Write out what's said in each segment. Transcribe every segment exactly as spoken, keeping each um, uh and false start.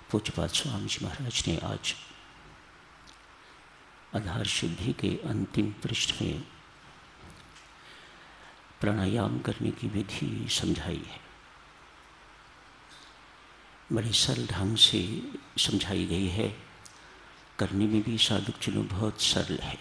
पूज्यपाद स्वामी जी महाराज ने आज आधार शुद्धि के अंतिम पृष्ठ में प्राणायाम करने की विधि समझाई है। बड़े सरल ढंग से समझाई गई है। करने में भी साधक चुनो बहुत सरल है।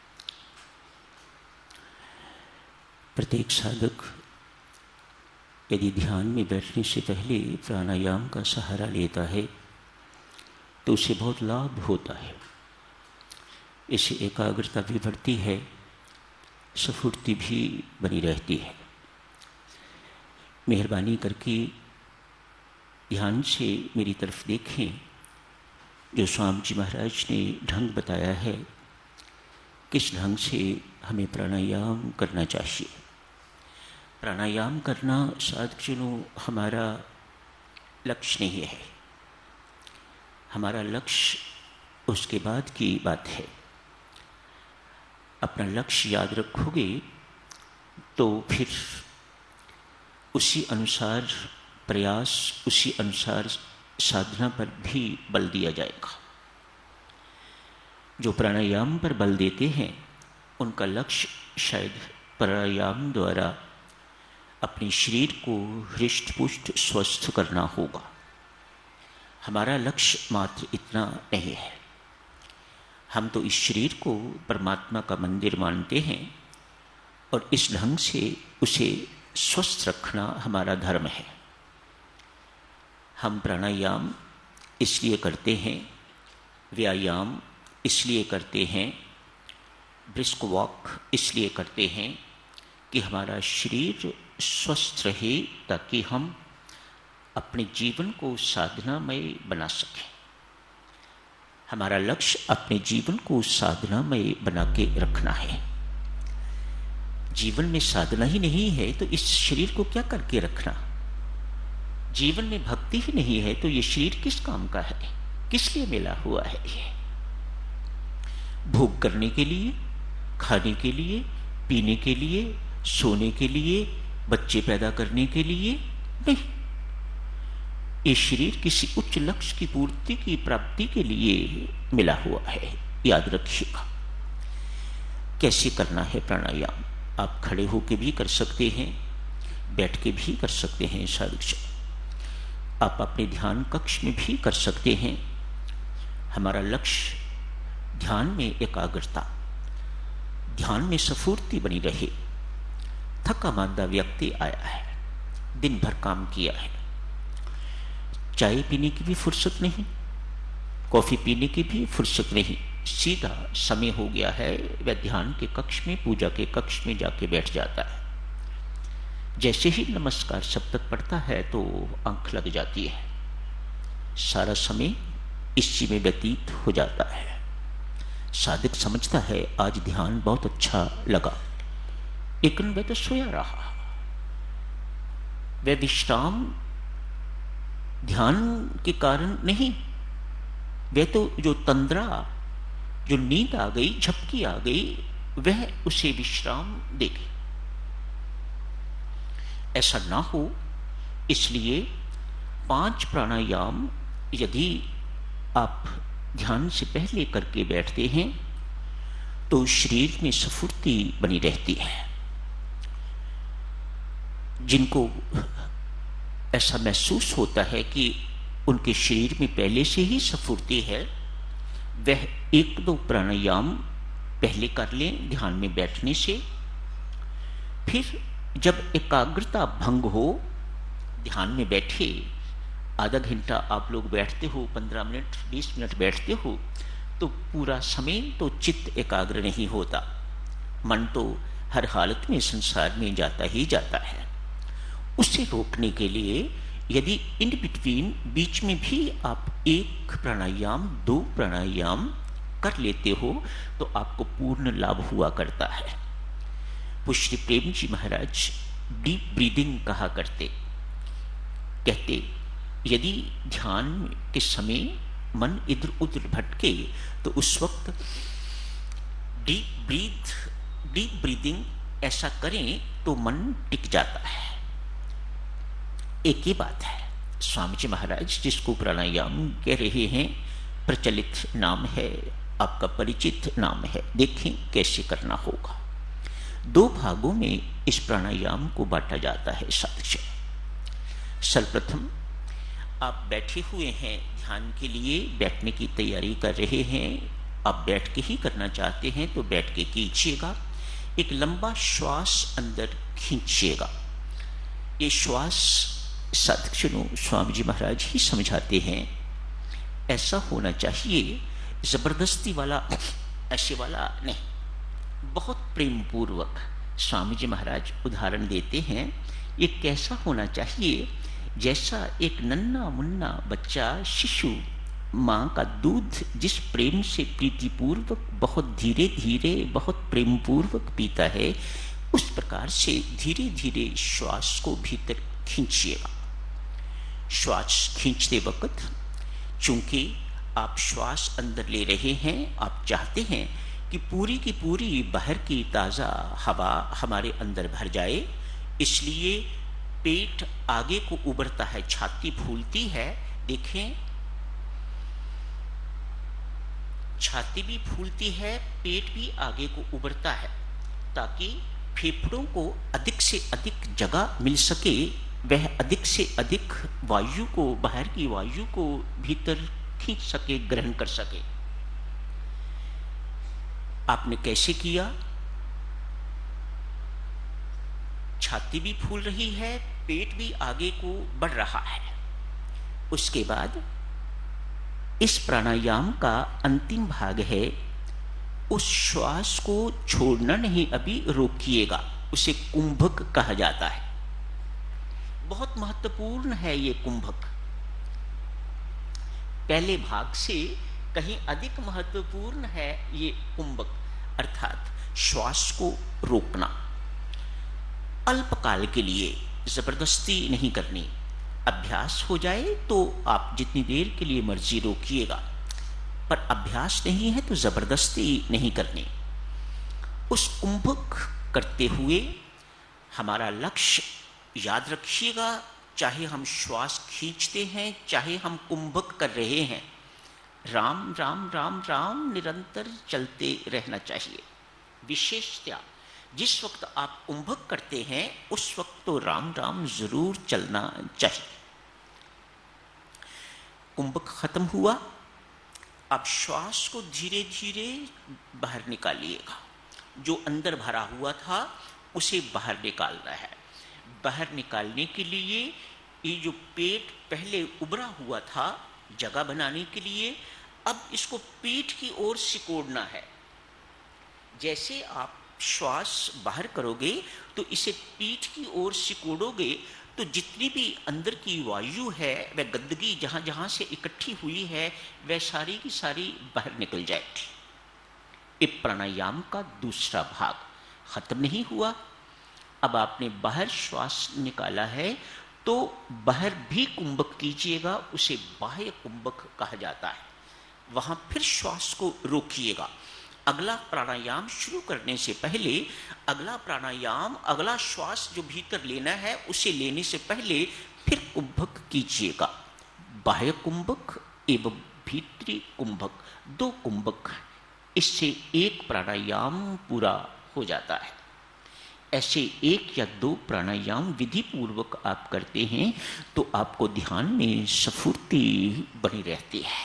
प्रत्येक साधक यदि ध्यान में बैठने से पहले प्राणायाम का सहारा लेता है तो उसे बहुत लाभ होता है। इससे एकाग्रता भी बढ़ती है, स्फूर्ति भी बनी रहती है। मेहरबानी करके ध्यान से मेरी तरफ देखें। जो स्वामी जी महाराज ने ढंग बताया है, किस ढंग से हमें प्राणायाम करना चाहिए। प्राणायाम करना साधकजनों हमारा लक्ष्य नहीं है। हमारा लक्ष्य उसके बाद की बात है। अपना लक्ष्य याद रखोगे तो फिर उसी अनुसार प्रयास, उसी अनुसार साधना पर भी बल दिया जाएगा। जो प्राणायाम पर बल देते हैं उनका लक्ष्य शायद प्राणायाम द्वारा अपने शरीर को हृष्ट पुष्ट स्वस्थ करना होगा। हमारा लक्ष्य मात्र इतना नहीं है। हम तो इस शरीर को परमात्मा का मंदिर मानते हैं और इस ढंग से उसे स्वस्थ रखना हमारा धर्म है। हम प्राणायाम इसलिए करते हैं, व्यायाम इसलिए करते हैं, ब्रिस्क वॉक इसलिए करते हैं कि हमारा शरीर स्वस्थ रहे, ताकि हम अपने जीवन को साधनामय बना सकें। हमारा लक्ष्य अपने जीवन को साधनामय बना के रखना है। जीवन में साधना ही नहीं है तो इस शरीर को क्या करके रखना। जीवन में भक्ति ही नहीं है तो ये शरीर किस काम का है, किस लिए मिला हुआ है। ये भोग करने के लिए, खाने के लिए, पीने के लिए, सोने के लिए, बच्चे पैदा करने के लिए नहीं। ये शरीर किसी उच्च लक्ष्य की पूर्ति की प्राप्ति के लिए मिला हुआ है। याद रखिएगा। कैसे करना है प्राणायाम। आप खड़े होकर भी कर सकते हैं, बैठ के भी कर सकते हैं। साधक आप अपने ध्यान कक्ष में भी कर सकते हैं। हमारा लक्ष्य ध्यान में एकाग्रता, ध्यान में स्फूर्ति बनी रहे। थका मांदा व्यक्ति आया है, दिन भर काम किया है, चाय पीने की भी फुर्सत नहीं, कॉफी पीने की भी फुर्सत नहीं, सीधा समय हो गया है, वह ध्यान के कक्ष में, पूजा के कक्ष में जाके बैठ जाता है। जैसे ही नमस्कार शब्द पढ़ता है तो आंख लग जाती है। सारा समय इसी में व्यतीत हो जाता है। साधक समझता है आज ध्यान बहुत अच्छा लगा, लेकिन वह तो सोया रहा। वह विश्राम ध्यान के कारण नहीं, वह तो जो तंद्रा, जो नींद आ गई, झपकी आ गई, वह उसे विश्राम देगी। ऐसा ना हो इसलिए पांच प्राणायाम यदि आप ध्यान से पहले करके बैठते हैं तो शरीर में स्फूर्ति बनी रहती है। जिनको ऐसा महसूस होता है कि उनके शरीर में पहले से ही स्फूर्ति है, वह एक दो प्राणायाम पहले कर लें ध्यान में बैठने से। फिर जब एकाग्रता भंग हो, ध्यान में बैठे, आधा घंटा आप लोग बैठते हो, पंद्रह मिनट बीस मिनट बैठते हो, तो पूरा समय तो चित्त एकाग्र नहीं होता। मन तो हर हालत में संसार में जाता ही जाता है। उसे रोकने के लिए यदि इन बिटवीन, बीच में भी आप एक प्राणायाम, दो प्राणायाम कर लेते हो तो आपको पूर्ण लाभ हुआ करता है। पुष्य प्रेम जी महाराज डीप ब्रीदिंग कहा करते। कहते यदि ध्यान के समय मन इधर उधर भटके तो उस वक्त डीप ब्रीथ, डीप ब्रीदिंग ऐसा करें तो मन टिक जाता है। एक ही बात है। स्वामी जी महाराज जिसको प्राणायाम कह रहे हैं, प्रचलित नाम है, आपका परिचित नाम है। देखें कैसे करना होगा। दो भागों में इस प्राणायाम को बांटा जाता है साथियों। सर्वप्रथम आप बैठे हुए हैं, ध्यान के लिए बैठने की तैयारी कर रहे हैं। आप बैठ के ही करना चाहते हैं तो बैठ के कीजिएगा। एक लंबा श्वास अंदर खींचिएगा। ये श्वास साधक स्वामी जी महाराज ही समझाते हैं, ऐसा होना चाहिए, जबरदस्ती वाला, ऐसे वाला नहीं, बहुत प्रेम पूर्वक। स्वामी जी महाराज उदाहरण देते हैं, ये कैसा होना चाहिए, जैसा एक नन्हा मुन्ना बच्चा शिशु माँ का दूध जिस प्रेम से प्रीतिपूर्वक बहुत धीरे धीरे बहुत प्रेम पूर्वक पीता है, उस प्रकार से धीरे धीरे श्वास को भीतर खींचिएगा। श्वास खींचते वक्त चूंकि आप श्वास अंदर ले रहे हैं, आप चाहते हैं कि पूरी की पूरी बाहर की ताज़ा हवा हमारे अंदर भर जाए, इसलिए पेट आगे को उबरता है, छाती फूलती है। देखें, छाती भी फूलती है, पेट भी आगे को उबरता है, ताकि फेफड़ों को अधिक से अधिक जगह मिल सके, वह अधिक से अधिक वायु को, बाहर की वायु को भीतर खींच सके, ग्रहण कर सके। आपने कैसे किया? छाती भी फूल रही है, पेट भी आगे को बढ़ रहा है। उसके बाद इस प्राणायाम का अंतिम भाग है, उस श्वास को छोड़ना नहीं, अभी रोकिएगा। उसे कुंभक कहा जाता है। बहुत महत्वपूर्ण है ये कुंभक, पहले भाग से कहीं अधिक महत्वपूर्ण है ये कुंभक, अर्थात श्वास को रोकना। अल्पकाल के लिए, जबरदस्ती नहीं करनी। अभ्यास हो जाए तो आप जितनी देर के लिए मर्जी रोकिएगा, पर अभ्यास नहीं है तो जबरदस्ती नहीं करनी। उस कुंभक करते हुए हमारा लक्ष्य याद रखिएगा, चाहे हम श्वास खींचते हैं, चाहे हम कुंभक कर रहे हैं, राम राम राम राम निरंतर चलते रहना चाहिए। विशेषतया जिस वक्त आप कुंभक करते हैं उस वक्त तो राम राम जरूर चलना चाहिए। कुंभक खत्म हुआ, अब श्वास को धीरे धीरे बाहर निकालिएगा। जो अंदर भरा हुआ था उसे बाहर निकालना है। बाहर निकालने के लिए ये जो पेट पहले उभरा हुआ था, जगह बनाने के लिए अब इसको पेट की ओर सिकोड़ना है। जैसे आप श्वास बाहर करोगे तो इसे पीठ की ओर सिकोड़ोगे तो जितनी भी अंदर की वायु है, वह गंदगी जहां जहां से इकट्ठी हुई है, वह सारी की सारी बाहर निकल जाएगी। ये प्राणायाम का दूसरा भाग खत्म नहीं हुआ। अब आपने बाहर श्वास निकाला है तो बाहर भी कुंभक कीजिएगा, उसे बाह्य कुंभक कहा जाता है। वहां फिर श्वास को रोकिएगा। अगला प्राणायाम शुरू करने से पहले, अगला प्राणायाम, अगला श्वास जो भीतर लेना है उसे लेने से पहले फिर कुंभक कीजिएगा। बाह्य कुंभक एवं भीतरी कुंभक, दो कुंभक, इससे एक प्राणायाम पूरा हो जाता है। ऐसे एक या दो प्राणायाम विधि पूर्वक आप करते हैं तो आपको ध्यान में स्फूर्ति बनी रहती है,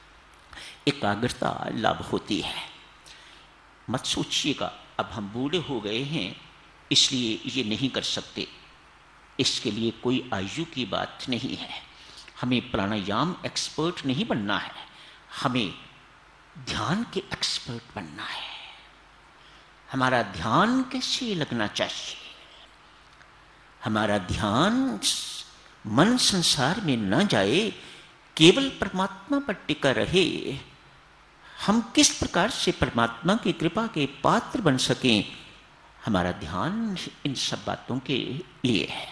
एकाग्रता लाभ होती है। मत सोचिएगा अब हम बूढ़े हो गए हैं इसलिए ये नहीं कर सकते। इसके लिए कोई आयु की बात नहीं है। हमें प्राणायाम एक्सपर्ट नहीं बनना है, हमें ध्यान के एक्सपर्ट बनना है। हमारा ध्यान कैसे लगना चाहिए? हमारा ध्यान मन संसार में न जाए, केवल परमात्मा पर टिका रहे। हम किस प्रकार से परमात्मा की कृपा के पात्र बन सकें, हमारा ध्यान इन सब बातों के लिए है।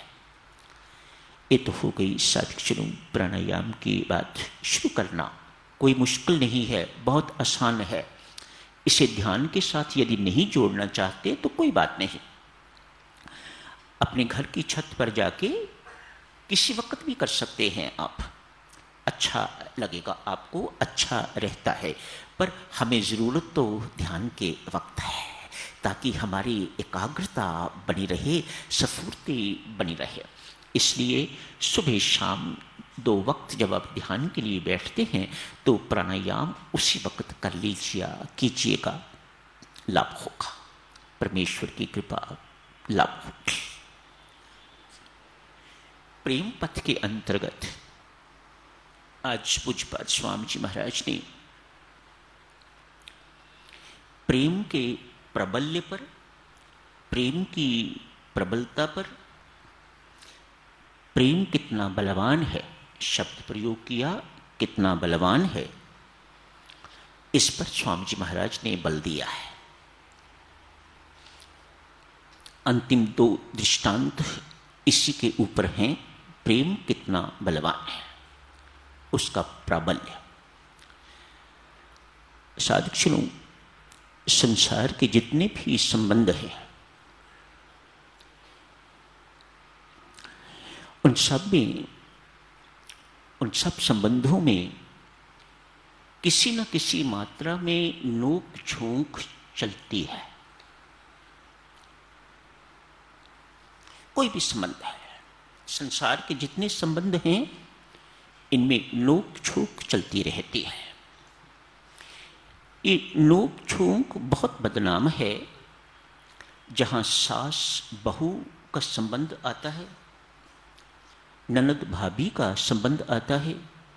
ये तो हो गई साधक प्राणायाम की बात। शुरू करना कोई मुश्किल नहीं है, बहुत आसान है। इसे ध्यान के साथ यदि नहीं जोड़ना चाहते तो कोई बात नहीं। अपने घर की छत पर जाके किसी वक्त भी कर सकते हैं आप, अच्छा लगेगा आपको, अच्छा रहता है। पर हमें ज़रूरत तो ध्यान के वक्त है, ताकि हमारी एकाग्रता बनी रहे, स्फूर्ति बनी रहे। इसलिए सुबह शाम दो वक्त जब आप ध्यान के लिए बैठते हैं तो प्राणायाम उसी वक्त कर लीजिए कीजिएगा, लाभ होगा, परमेश्वर की कृपा लाभ होगी। प्रेम पथ के अंतर्गत आज पूज्यपाद स्वामी जी महाराज ने प्रेम के प्रबल्य पर, प्रेम की प्रबलता पर, प्रेम कितना बलवान है शब्द प्रयोग किया, कितना बलवान है, इस पर स्वामी जी महाराज ने बल दिया है। अंतिम दो दृष्टांत इसी के ऊपर हैं, प्रेम कितना बलवान है, उसका प्राबल्य। साधक सुनो, संसार के जितने भी संबंध हैं उन सब में, उन सब संबंधों में किसी न किसी मात्रा में नोक झोंक चलती है। कोई भी संबंध है, संसार के जितने संबंध हैं इनमें नोक झोंक चलती रहती है। ये नोक झोंक बहुत बदनाम है। जहां सास बहू का संबंध आता है, ननद भाभी का संबंध आता है,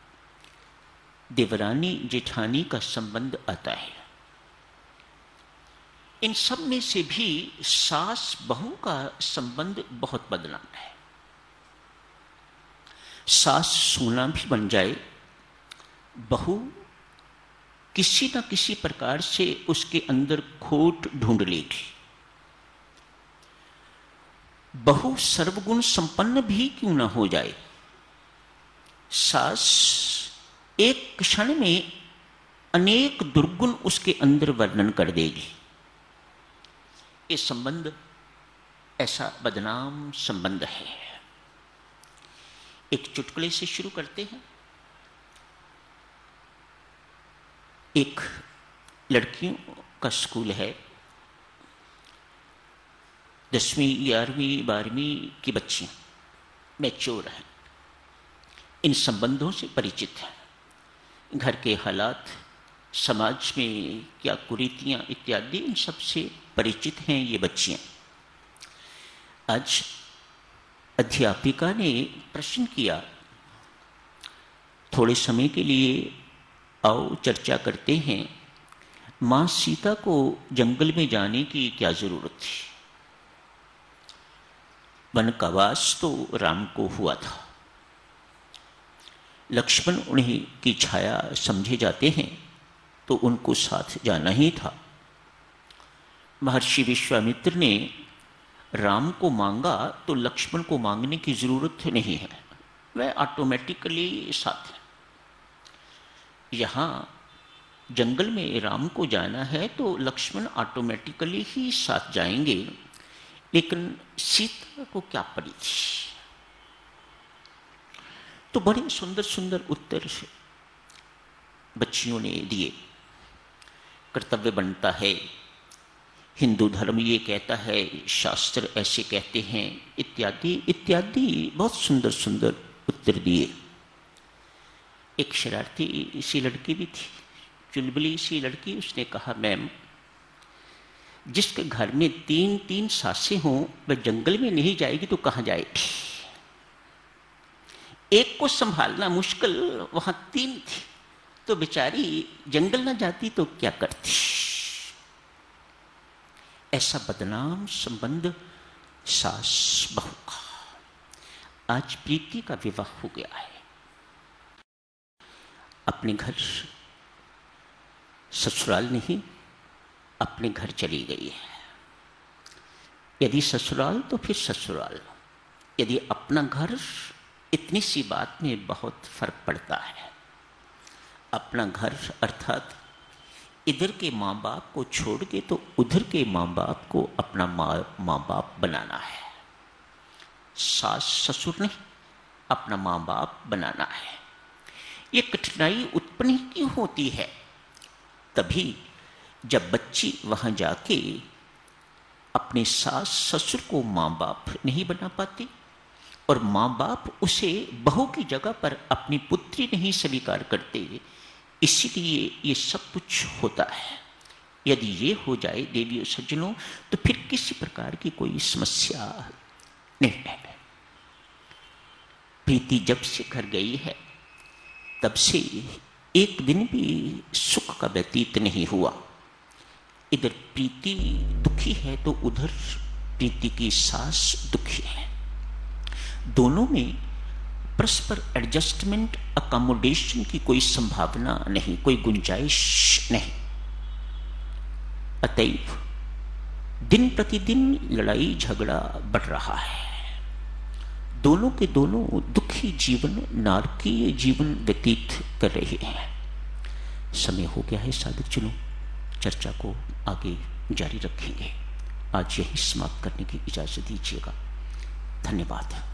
देवरानी जेठानी का संबंध आता है, इन सब में से भी सास बहू का संबंध बहुत बदनाम है। सास सोना भी बन जाए, बहू किसी न किसी प्रकार से उसके अंदर खोट ढूंढ लेगी। बहू सर्वगुण संपन्न भी क्यों न हो जाए, सास एक क्षण में अनेक दुर्गुण उसके अंदर वर्णन कर देगी। ये संबंध ऐसा बदनाम संबंध है। एक चुटकुले से शुरू करते हैं। एक लड़कियों का स्कूल है, दसवीं ग्यारहवीं बारहवीं की बच्ची मैच्योर हैं, इन संबंधों से परिचित हैं, घर के हालात, समाज में क्या कुरीतियां इत्यादि इन सब से परिचित हैं ये बच्चियां। आज अध्यापिका ने प्रश्न किया, थोड़े समय के लिए आओ चर्चा करते हैं, मां सीता को जंगल में जाने की क्या जरूरत थी? वन का वास तो राम को हुआ था, लक्ष्मण उन्हीं की छाया समझे जाते हैं तो उनको साथ जाना ही था। महर्षि विश्वामित्र ने राम को मांगा तो लक्ष्मण को मांगने की जरूरत नहीं है, वह ऑटोमेटिकली साथ है। यहां जंगल में राम को जाना है तो लक्ष्मण ऑटोमेटिकली ही साथ जाएंगे, लेकिन सीता को क्या पड़ी थी? तो बड़े सुंदर सुंदर उत्तर बच्चियों ने दिए। कर्तव्य बनता है, हिंदू धर्म ये कहता है, शास्त्र ऐसे कहते हैं, इत्यादि इत्यादि बहुत सुंदर सुंदर उत्तर दिए। एक शरारती सी लड़की भी थी, चुलबुली सी लड़की, उसने कहा, मैम जिसके घर में तीन तीन सासें हों वह जंगल में नहीं जाएगी तो कहां जाएगी? एक को संभालना मुश्किल, वहां तीन थी तो बेचारी जंगल ना जाती तो क्या करती? ऐसा बदनाम संबंध सास बहू का। आज प्रीति का विवाह हो गया है, अपने घर ससुराल नहीं अपने घर चली गई है। यदि ससुराल तो फिर ससुराल, यदि अपना घर, इतनी सी बात में बहुत फर्क पड़ता है। अपना घर अर्थात इधर के माँ बाप को छोड़ के तो उधर के माँ बाप को अपना माँ माँ बाप बनाना है। सास ससुर नहीं, अपना माँ बाप बनाना है। ये कठिनाई उत्पन्न क्यों होती है? तभी जब बच्ची वहां जाके अपने सास ससुर को माँ बाप नहीं बना पाती और माँ बाप उसे बहू की जगह पर अपनी पुत्री नहीं स्वीकार करते, इसीलिए ये सब कुछ होता है। यदि ये हो जाए देवियों सज्जनों, तो फिर किसी प्रकार की कोई समस्या नहीं है। प्रीति जब से घर गई है तब से एक दिन भी सुख का व्यतीत नहीं हुआ। इधर प्रीति दुखी है तो उधर प्रीति की सास दुखी है। दोनों में परस्पर एडजस्टमेंट, अकोमोडेशन की कोई संभावना नहीं, कोई गुंजाइश नहीं। अतएव दिन प्रतिदिन लड़ाई झगड़ा बढ़ रहा है। दोनों के दोनों दुखी जीवन, नारकीय जीवन व्यतीत कर रहे हैं। समय हो गया है साधक, चलो चर्चा को आगे जारी रखेंगे। आज यही समाप्त करने की इजाजत दीजिएगा। धन्यवाद।